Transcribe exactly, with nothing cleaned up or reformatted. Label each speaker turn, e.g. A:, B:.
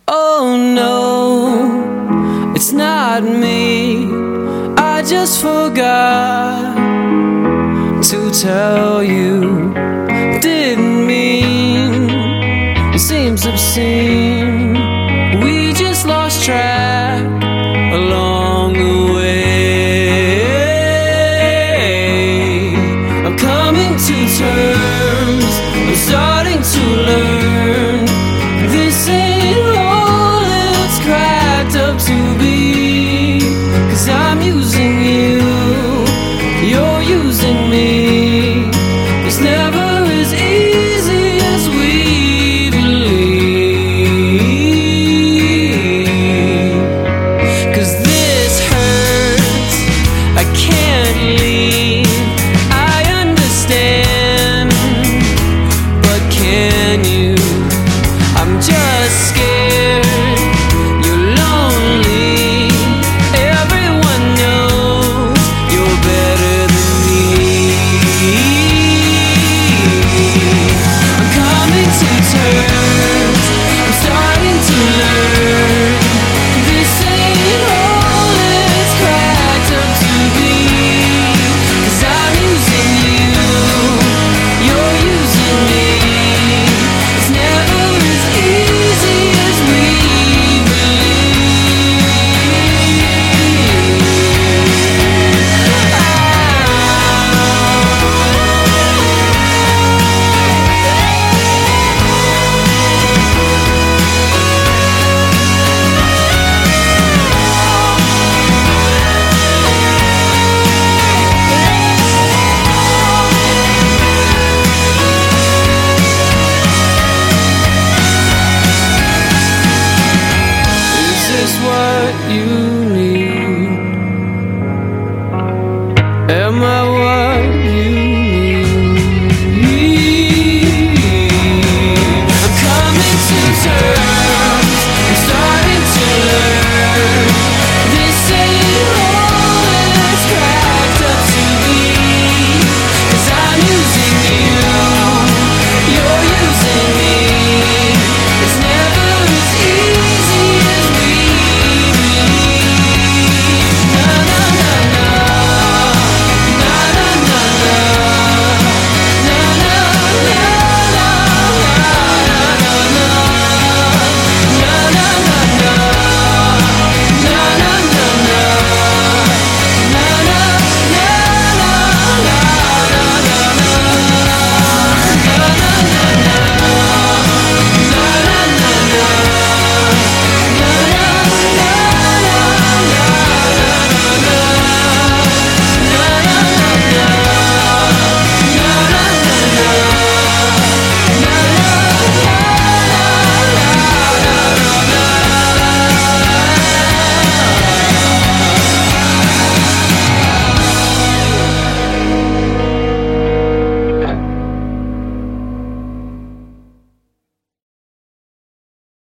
A: Oh no, it's not me. I just forgot to tell you. Didn't mean, it seems obscene. We just lost track along the way. I'm coming to terms, I'm starting to learn this ain't all it's cracked up to be. Cause I'm using you, you're using me. It's never as easy as we believe. Cause this hurts, I can't leave. I understand, but can you? I'm just scared, you're lonely. Everyone knows you're better than me. I'm coming to terms, I'm starting to learn this ain't all it's cracked up to be. Cause I'm using you, you're using me. It's never as easy as we Is this what you